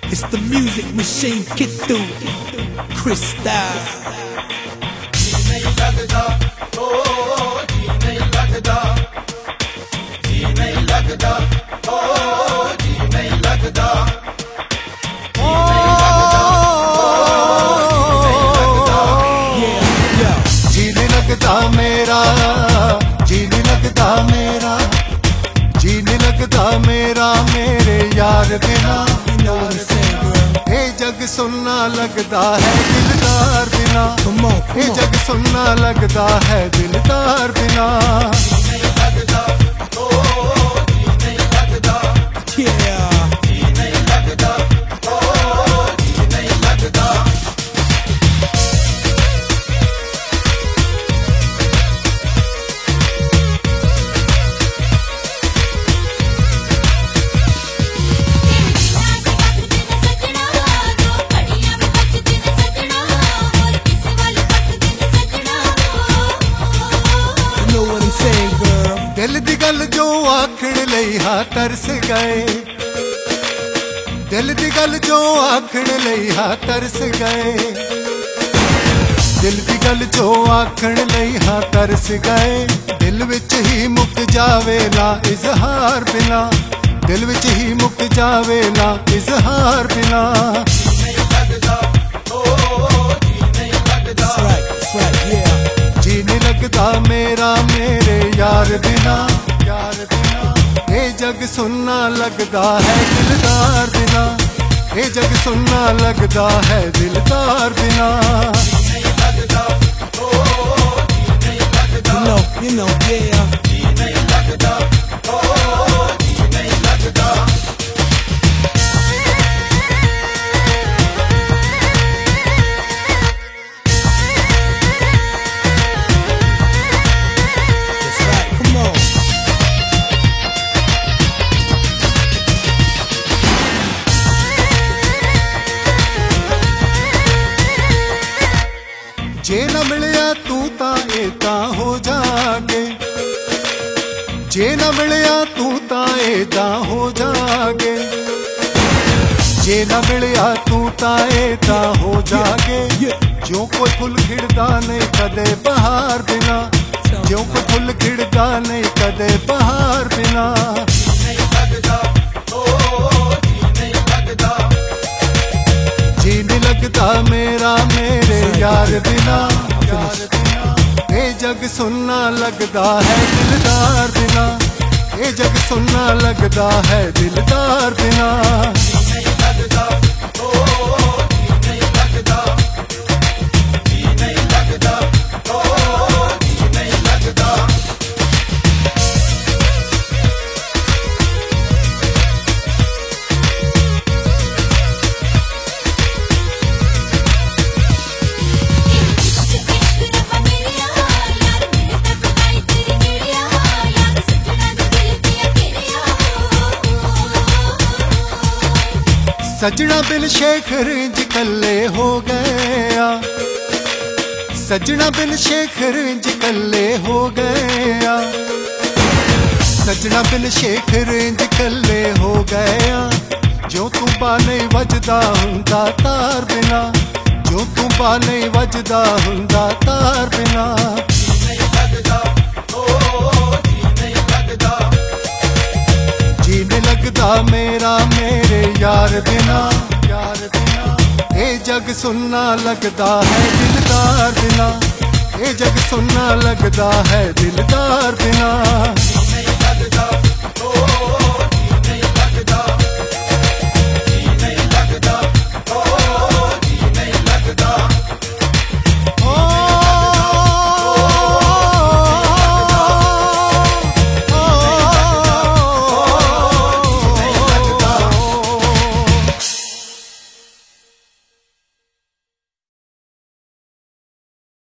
It's the music machine Kittu Crystal. मेरा जीने लगता मेरा जीने लगता मेरा मेरे यार बिना ये जग सुनना लगता है दिलदार बिना ये जग सुनना लगता है दिलदार बिना दिल दी गल जो आखण लई हां तरस गए दिल दी गल जो आखण लई हां तरस गए दिल दी गल जो आखण लई हां तरस गए दिल विच ही मुक जावे ना इजहार बिना दिल विच ही मुक जावे ना इजहार बिना जीने लगता मेरा मेरे यार बिना ये जग सुनना लगता है दिलदार बिना ये जग सुनना लगता है दिलदार बिना You know, yeah. जे न मिलिया तू ता एदा हो जागे जे न मिलिया तू ता एदा हो जागे जे न मिलिया तू ता एदा हो जागे जो कोई फुल खिड़दा नहीं कदे बहार बिना जो कोई फुल खिड़दा नहीं कदे बहार बिना जीने लगता मेरा मेरे यार बिना ये जग सुनना लगता है दिलदार बिना ये जग सुनना लगता है दिलदार बिना सजना बिन शेखर इंज कल्ले हो गया सजना बिन शेखर इंज कल्ले हो गया सजना बिन शेखर इंज कल्ले हो गया जो तू बाने वजदा हुंदा तार बिना जो तू बाने वजदा हुंदा तार बिना जीने लगता मेरा मेरे यार बिना ये जग सुनना लगता है दिलदार बिना ये जग सुनना लगता है दिलदार बिना